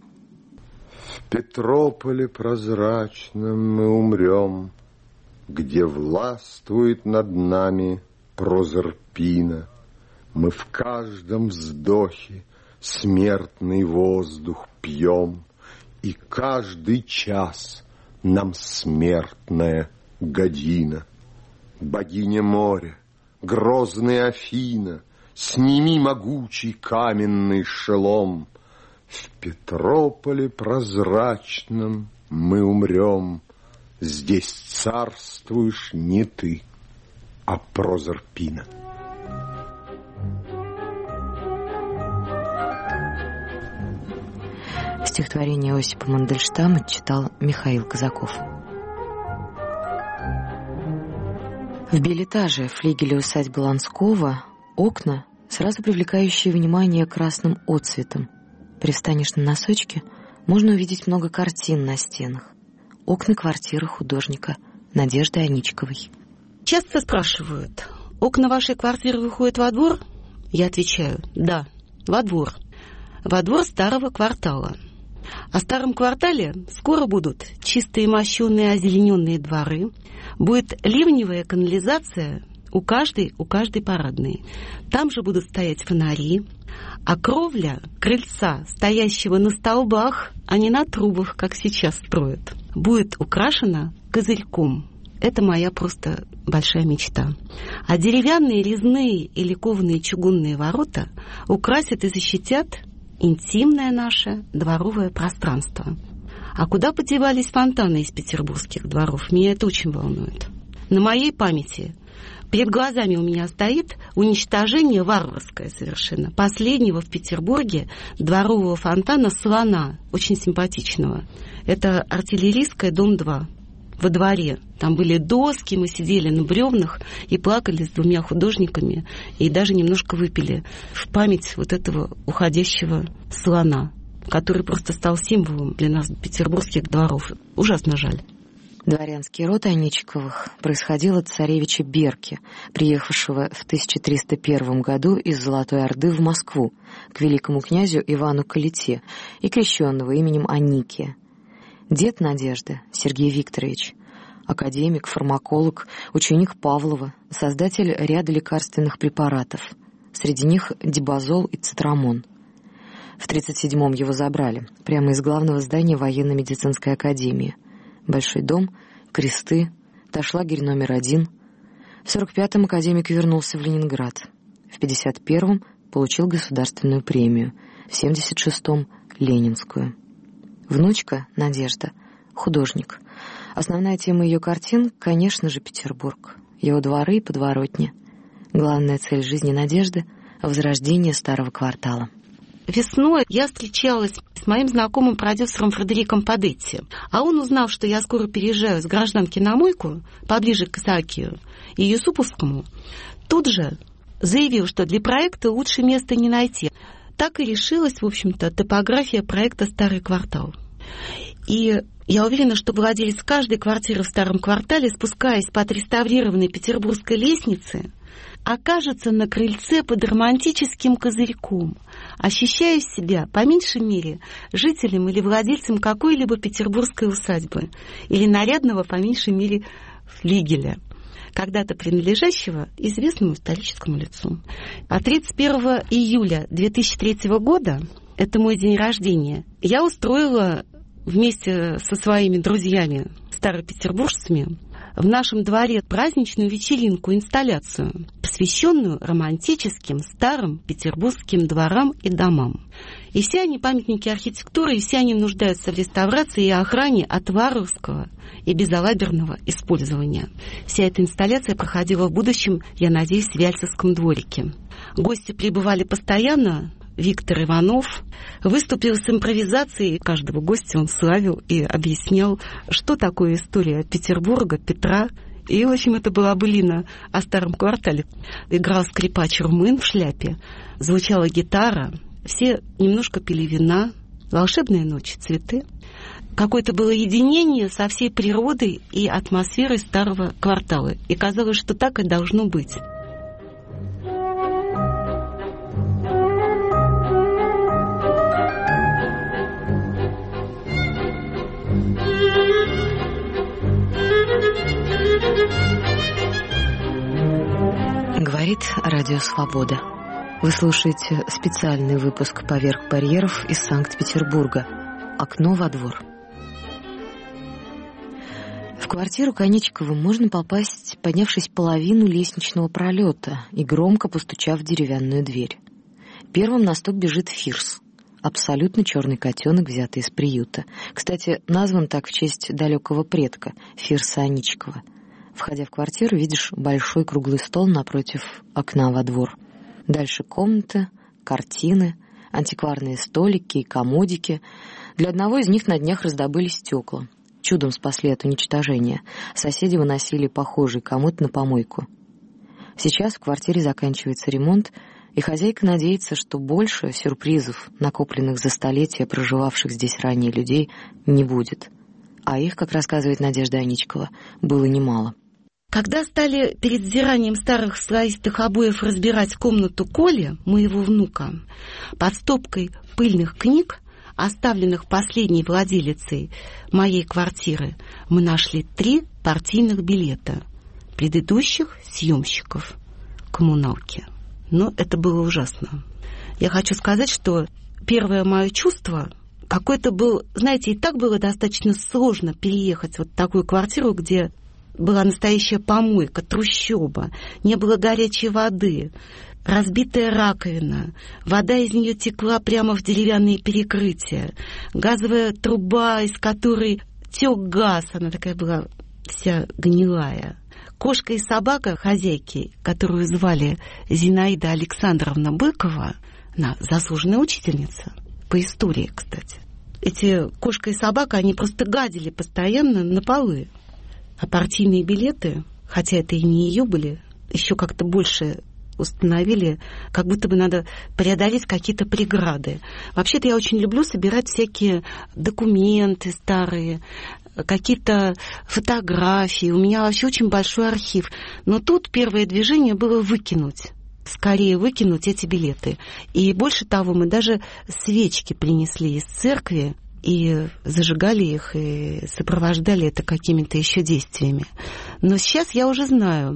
В Петрополе прозрачном мы умрем, где властвует над нами Прозерпина. Мы в каждом вздохе смертный воздух пьем, и каждый час нам смертная година. Богиня моря, грозная Афина, сними могучий каменный шелом. В Петрополе прозрачном мы умрем, здесь царствуешь не ты, а Прозерпина. Стихотворение Осипа Мандельштама читал Михаил Казаков. В бельэтаже флигеля усадьбы Ланского окна, сразу привлекающие внимание красным отцветом. Привстанешь на носочки, можно увидеть много картин на стенах. Окна квартиры художника Надежды Аничковой. Часто спрашивают, окна вашей квартиры выходят во двор? Я отвечаю, да, во двор. Во двор старого квартала. О старом квартале скоро будут чистые мощеные озелененные дворы, будет ливневая канализация у каждой парадной. Там же будут стоять фонари, а кровля крыльца, стоящего на столбах, а не на трубах, как сейчас строят, будет украшена козырьком. Это моя просто большая мечта. А деревянные, резные или кованые чугунные ворота украсят и защитят интимное наше дворовое пространство. А куда подевались фонтаны из петербургских дворов? Меня это очень волнует. На моей памяти перед глазами у меня стоит уничтожение варварское совершенно последнего в Петербурге дворового фонтана «Слона», очень симпатичного. Это артиллерийская, дом 2. Во дворе. Там были доски, мы сидели на бревнах и плакали с 2 художниками, и даже немножко выпили в память вот этого уходящего слона, который просто стал символом для нас, петербургских дворов. Ужасно жаль. Дворянский род Аничковых происходил от царевича Берки, приехавшего в 1301 году из Золотой Орды в Москву к великому князю Ивану Калите и крещенного именем Аникия. Дед Надежды, Сергей Викторович, академик, фармаколог, ученик Павлова, создатель ряда лекарственных препаратов, Среди них дибазол и цитрамон. В 1937-м его забрали, прямо из главного здания военно-медицинской академии. Большой дом, кресты, ташлагерь номер 1. В 1945-м академик вернулся в Ленинград. В 1951-м получил государственную премию, в 1976-м — Ленинскую. Внучка, Надежда, художник. Основная тема ее картин, конечно же, Петербург, его дворы и подворотни. Главная цель жизни Надежды — возрождение старого квартала. Весной я встречалась с моим знакомым продюсером Фредериком Падетти, а он, узнав, что я скоро переезжаю с гражданки на мойку, поближе к Исаакию и Юсуповскому, тут же заявил, что для проекта лучше места не найти. Так и решилась, в общем-то, топография проекта «Старый квартал». И я уверена, что владелец каждой квартиры в старом квартале, спускаясь по отреставрированной петербургской лестнице, окажется на крыльце под романтическим козырьком, ощущая себя, по меньшей мере, жителем или владельцем какой-либо петербургской усадьбы или нарядного, по меньшей мере, флигеля, когда-то принадлежащего известному историческому лицу. А 31 июля 2003 года, это мой день рождения, я устроила вместе со своими друзьями, старопетербуржцами, в нашем дворе праздничную вечеринку, инсталляцию, посвященную романтическим старым петербургским дворам и домам. И все они памятники архитектуры, и все они нуждаются в реставрации и охране от варварского и безалаберного использования. Вся эта инсталляция проходила в будущем, я надеюсь, в Вяльцевском дворике. Гости прибывали постоянно. Виктор Иванов выступил с импровизацией. Каждого гостя он славил и объяснял, что такое история Петербурга, Петра. И, в общем, это была былина о старом квартале. Играл скрипач румын в шляпе, звучала гитара, все немножко пили вина, волшебная ночь, цветы. Какое-то было единение со всей природой и атмосферой старого квартала. И казалось, что так и должно быть. Говорит Радио Свобода. Вы слушаете специальный выпуск «Поверх барьеров» из Санкт-Петербурга. Окно во двор. В квартиру Конечковым можно попасть, поднявшись половину лестничного пролета и громко постучав в деревянную дверь. Первым на стук бежит Фирс. Абсолютно черный котенок, взятый из приюта. Кстати, назван так в честь далекого предка Фирса Аничкова. Входя в квартиру, видишь большой круглый стол напротив окна во двор. Дальше комнаты, картины, антикварные столики и комодики. Для одного из них на днях раздобыли стекла. Чудом спасли от уничтожения. Соседи выносили похожий комод на помойку. Сейчас в квартире заканчивается ремонт, и хозяйка надеется, что больше сюрпризов, накопленных за столетия проживавших здесь ранее людей, не будет. А их, как рассказывает Надежда Аничкова, было немало. Когда стали перед сдиранием старых слоистых обоев разбирать комнату Коли, моего внука, под стопкой пыльных книг, оставленных последней владелицей моей квартиры, мы нашли 3 партийных билета предыдущих съемщиков коммуналки. Но это было ужасно. Я хочу сказать, что первое мое чувство какое-то было, знаете, и так было достаточно сложно переехать вот в такую квартиру, где была настоящая помойка, трущоба, не было горячей воды, разбитая раковина, вода из нее текла прямо в деревянные перекрытия, газовая труба, из которой тек газ, она такая была вся гнилая. Кошка и собака хозяйки, которую звали Зинаида Александровна Быкова, она заслуженная учительница, по истории, кстати. Эти кошка и собака, они просто гадили постоянно на полы. А партийные билеты, хотя это и не ее были, еще как-то больше установили, как будто бы надо преодолеть какие-то преграды. Вообще-то я очень люблю собирать всякие документы старые, какие-то фотографии. У меня вообще очень большой архив. Но тут первое движение было выкинуть. Скорее выкинуть эти билеты. И больше того, мы даже свечки принесли из церкви и зажигали их, и сопровождали это какими-то еще действиями. Но сейчас я уже знаю,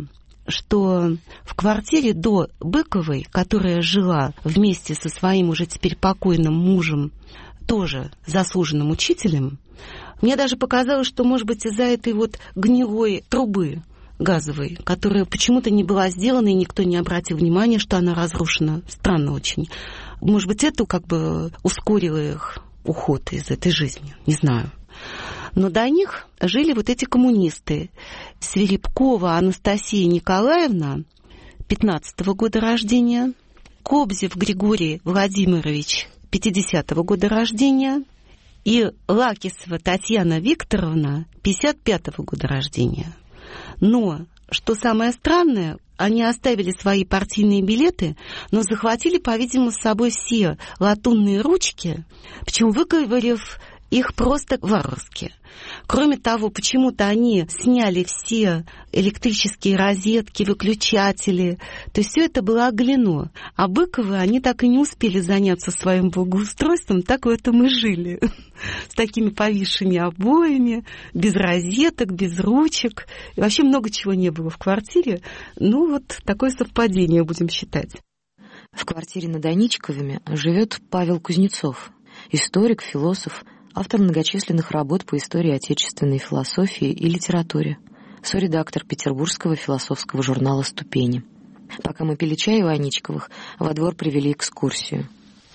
что в квартире до Быковой, которая жила вместе со своим уже теперь покойным мужем, тоже заслуженным учителем, мне даже показалось, что, может быть, из-за этой вот гнилой трубы газовой, которая почему-то не была сделана, и никто не обратил внимания, что она разрушена. Странно очень. Может быть, это как бы ускорило их уход из этой жизни. Не знаю. Но до них жили вот эти коммунисты. Свирепкова Анастасия Николаевна, 15-го года рождения, Кобзев Григорий Владимирович, 50-го года рождения, и Лакисова Татьяна Викторовна, 55-го года рождения. Но, что самое странное, они оставили свои партийные билеты, но захватили, по-видимому, с собой все латунные ручки, причем выковырив их просто варварски. Кроме того, почему-то они сняли все электрические розетки, выключатели. То есть все это было оголено. А Быковы, они так и не успели заняться своим благоустройством, так в этом и жили. С такими повисшими обоями, без розеток, без ручек. И вообще много чего не было в квартире. Ну вот такое совпадение будем считать. В квартире над Аничковыми живет Павел Кузнецов, историк, философ, автор многочисленных работ по истории отечественной философии и литературе, соредактор петербургского философского журнала «Ступени». Пока мы пили чай у Аничковых, во двор привели экскурсию.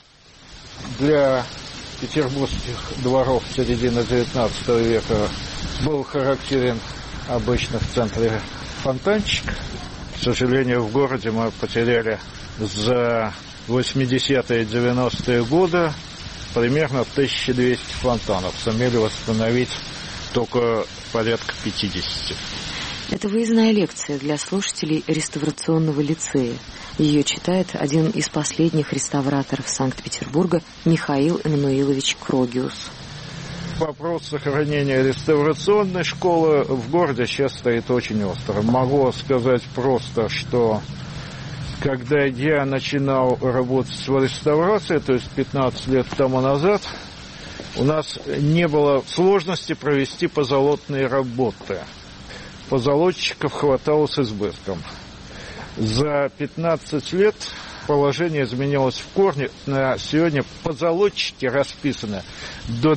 Для петербургских дворов середины XIX века был характерен обычно в центре фонтанчик. К сожалению, в городе мы потеряли за 80-е и 90-е годы примерно 1200 фонтанов. Сумели восстановить только порядка 50. Это выездная лекция для слушателей реставрационного лицея. Ее читает один из последних реставраторов Санкт-Петербурга Михаил Эммануилович Крогиус. Вопрос сохранения реставрационной школы в городе сейчас стоит очень остро. Могу сказать просто, что когда я начинал работать в реставрации, то есть 15 лет тому назад, у нас не было сложности провести позолотные работы. Позолотчиков хватало с избытком. За 15 лет положение изменилось в корне. На сегодня позолотчики расписаны до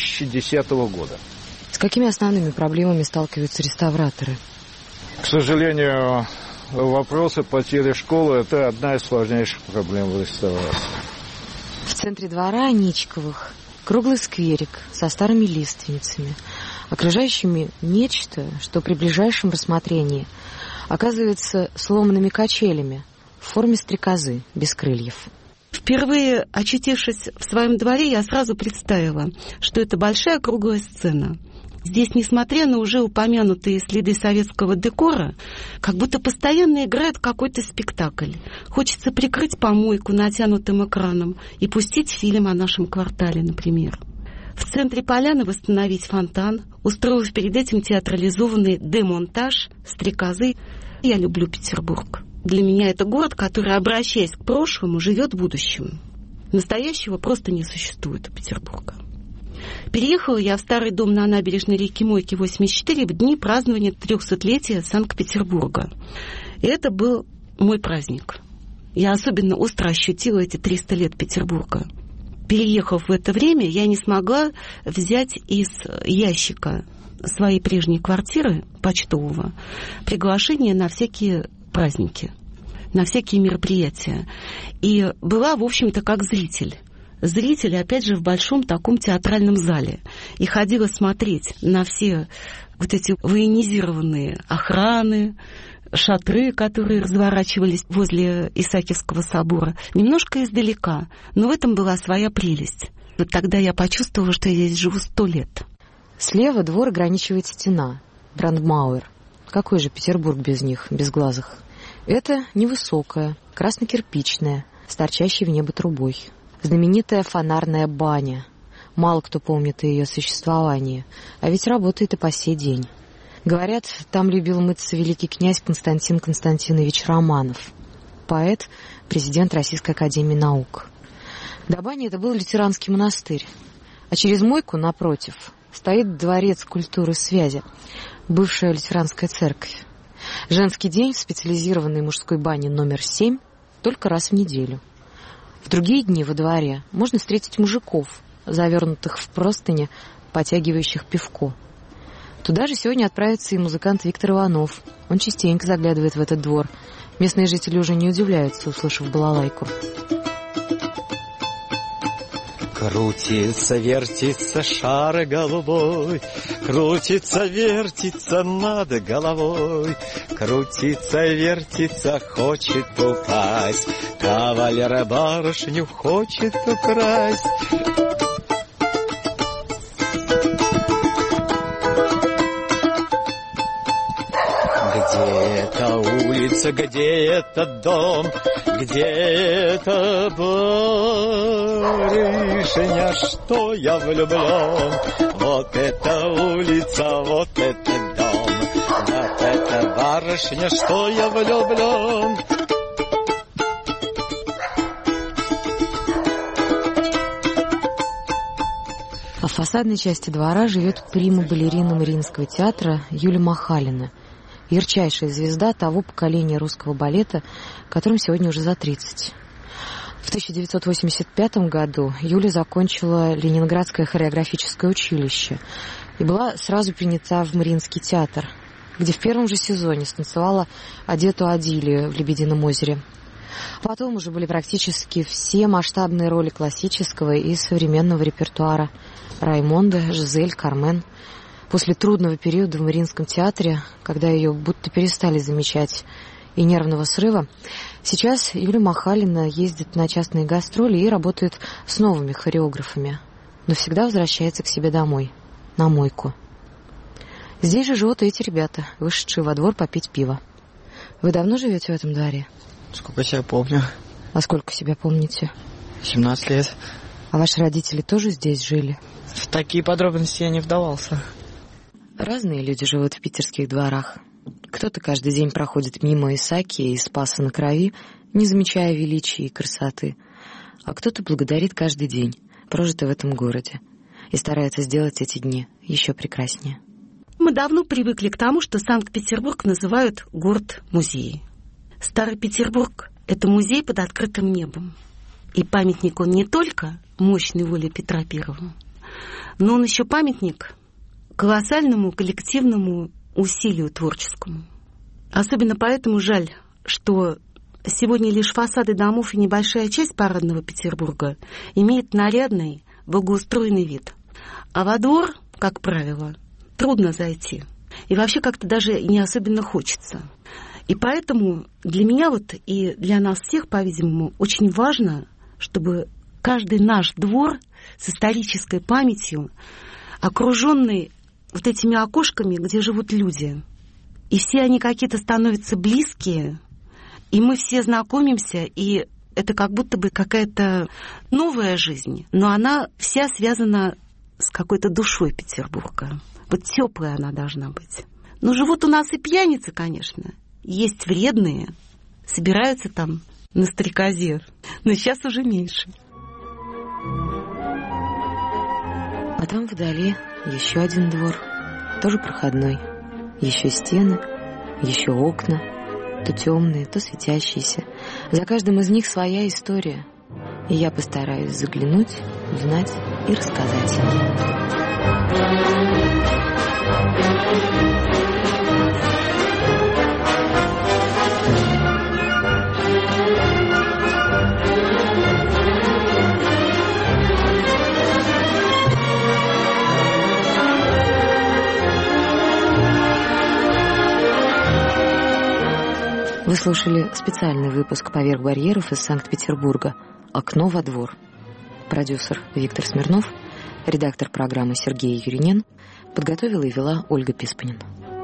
2010 года. С какими основными проблемами сталкиваются реставраторы? К сожалению, вопросы потери школы – это одна из сложнейших проблем в реставрации. В центре двора Аничковых круглый скверик со старыми лиственницами, окружающими нечто, что при ближайшем рассмотрении оказывается сломанными качелями в форме стрекозы без крыльев. Впервые очутившись в своем дворе, я сразу представила, что это большая круглая сцена. Здесь, несмотря на уже упомянутые следы советского декора, как будто постоянно играет какой-то спектакль. Хочется прикрыть помойку натянутым экраном и пустить фильм о нашем квартале, например. В центре поляны восстановить фонтан, устроив перед этим театрализованный демонтаж стрекозы. Я люблю Петербург. Для меня это город, который, обращаясь к прошлому, живет будущим. Настоящего просто не существует у Петербурга. Переехала я в старый дом на набережной реки Мойки 84 в дни празднования 300-летия Санкт-Петербурга. И это был мой праздник. Я особенно остро ощутила эти 300 лет Петербурга. Переехав в это время, я не смогла взять из ящика своей прежней квартиры почтового приглашение на всякие праздники, на всякие мероприятия. И была, в общем-то, как зритель. Зрители, опять же, в большом таком театральном зале. И ходила смотреть на все вот эти военизированные охраны, шатры, которые разворачивались возле Исаакиевского собора. Немножко издалека, но в этом была своя прелесть. Вот тогда я почувствовала, что я здесь живу 100 лет. Слева двор ограничивает стена, Брандмауэр. Какой же Петербург без них, без глазых? Это невысокая, красно-кирпичная, с торчащей в небо трубой. Знаменитая фонарная баня. Мало кто помнит о ее существовании, а ведь работает и по сей день. Говорят, там любил мыться великий князь Константин Константинович Романов, поэт, президент Российской академии наук. До бани это был лютеранский монастырь, а через мойку, напротив, стоит дворец культуры и связи, бывшая лютеранская церковь. Женский день в специализированной мужской бане номер 7 только раз в неделю. В другие дни во дворе можно встретить мужиков, завернутых в простыни, потягивающих пивко. Туда же сегодня отправится и музыкант Виктор Иванов. Он частенько заглядывает в этот двор. Местные жители уже не удивляются, услышав балалайку. Крутится, вертится шар голубой, крутится, вертится над головой, крутится, вертится, хочет упасть, кавалер барышню хочет украсть. Где эта улица, где этот дом, где эта барышня, что я влюблен? Вот эта улица, вот этот дом, вот эта барышня, что я влюблен. А в фасадной части двора живет прима-балерина Мариинского театра Юля Махалина, ярчайшая звезда того поколения русского балета, которым сегодня уже за 30. В 1985 году Юля закончила Ленинградское хореографическое училище и была сразу принята в Мариинский театр, где в первом же сезоне станцевала Одету Адилию в «Лебедином озере». Потом уже были практически все масштабные роли классического и современного репертуара: Раймонда, Жизель, Кармен. После трудного периода в Мариинском театре, когда ее будто перестали замечать, и нервного срыва, сейчас Юля Махалина ездит на частные гастроли и работает с новыми хореографами, но всегда возвращается к себе домой, на мойку. Здесь же живут эти ребята, вышедшие во двор попить пиво. Вы давно живете в этом дворе? Сколько себя помню. А сколько себя помните? 17 лет. А ваши родители тоже здесь жили? В такие подробности я не вдавался. Разные люди живут в питерских дворах. Кто-то каждый день проходит мимо Исаакия и Спаса на Крови, не замечая величия и красоты, а кто-то благодарит каждый день, прожитый в этом городе, и старается сделать эти дни еще прекраснее. Мы давно привыкли к тому, что Санкт-Петербург называют город-музей. Старый Петербург — это музей под открытым небом. И памятник он не только мощной воле Петра Первого, но он еще памятник колоссальному коллективному усилию творческому. Особенно поэтому жаль, что сегодня лишь фасады домов и небольшая часть парадного Петербурга имеет нарядный, благоустроенный вид. А во двор, как правило, трудно зайти. И вообще как-то даже не особенно хочется. И поэтому для меня и для нас всех, по-видимому, очень важно, чтобы каждый наш двор с исторической памятью, окруженный этими окошками, где живут люди. И все они какие-то становятся близкие, и мы все знакомимся, и это как будто бы какая-то новая жизнь, но она вся связана с какой-то душой Петербурга. Теплая она должна быть. Но живут у нас и пьяницы, конечно. Есть вредные, собираются там на стрекозе, но сейчас уже меньше. А там вдали еще один двор, тоже проходной. Еще стены, еще окна, то темные, то светящиеся. За каждым из них своя история. И я постараюсь заглянуть, узнать и рассказать. Вы слушали специальный выпуск «Поверх барьеров» из Санкт-Петербурга «Окно во двор». Продюсер Виктор Смирнов, редактор программы Сергей Юринен, подготовила и вела Ольга Писпанин.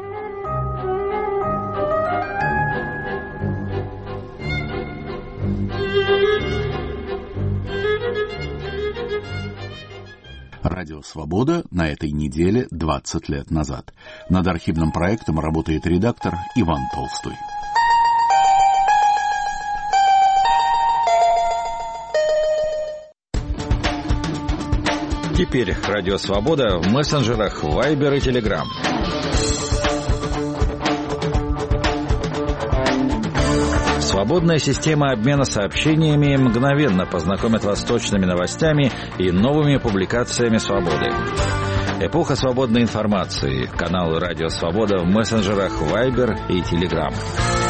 Радио «Свобода» на этой неделе 20 лет назад. Над архивным проектом работает редактор Иван Толстой. Теперь Радио Свобода в мессенджерах Viber и Telegram. Свободная система обмена сообщениями мгновенно познакомит вас с точными новостями и новыми публикациями «Свободы». Эпоха свободной информации. Каналы «Радио Свобода» в мессенджерах Viber и Telegram.